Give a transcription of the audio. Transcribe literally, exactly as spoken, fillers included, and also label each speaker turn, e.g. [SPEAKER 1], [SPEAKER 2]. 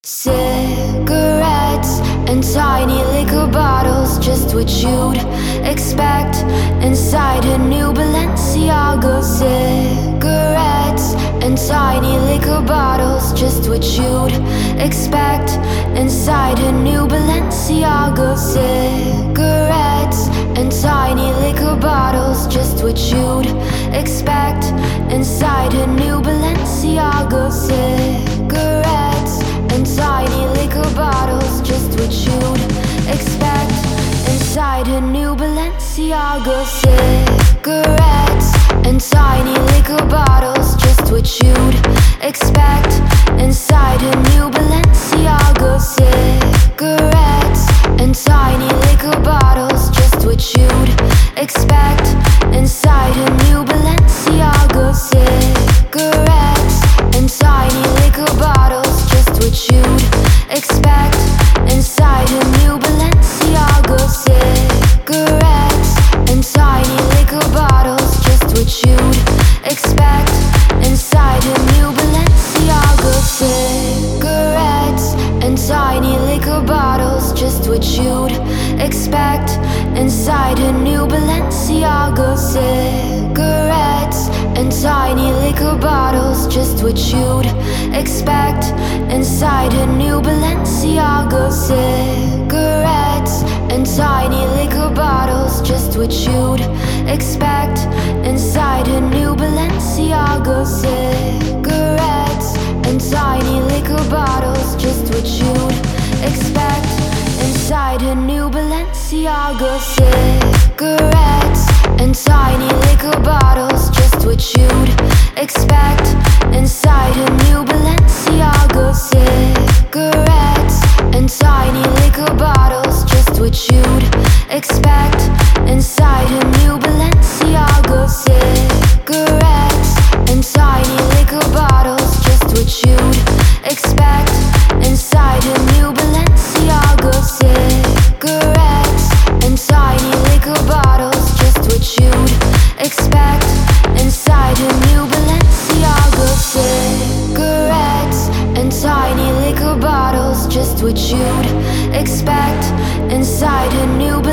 [SPEAKER 1] Cigarettes and tiny liquor bottles, just what you'd expect inside a new Balenciaga. Cigarettes and tiny liquor bottles, just what you'd expect inside a new Balenciaga. Cigarettes and tiny liquor bottles, just what you'd expect inside a new Balenciaga. Cigarettes and tiny liquor bottles, just what you'd expect inside a new Balenciaga. Cigarettes and tiny liquor bottles, just what you'd expect inside a new Balenciaga. Cigarettes and tiny liquor bottles, just what you'd expect inside a new Balenciaga. Cigarettes and tiny liquor bottles, just what you'd expect inside a new Balenciaga. Cigarettes and tiny liquor bottles, just what you'd expect inside a new Balenciaga. Cigarettes and tiny liquor bottles, just what you'd expect inside a new Balenciaga. Cigarettes and tiny liquor bottles, just what you'd expect inside a new Balenciaga. Cigarettes and tiny liquor bottles, just what you'd expect inside a new Balenciaga. Cigarettes and tiny liquor bottles, just what you'd expect inside a new Balenciaga. Cigarettes and tiny liquor bottles, just what you'd expect inside a new Balenciaga. Cigarettes and tiny liquor bottles, just what you'd expect inside a new Balenciaga. Cigarettes and tiny liquor bottles, just what you'd expect inside a new Balenciaga. Cigarettes and tiny liquor bottles, just what you'd expect inside a new Balenciaga. Cigarettes and tiny liquor bottles, just what you'd expect inside a new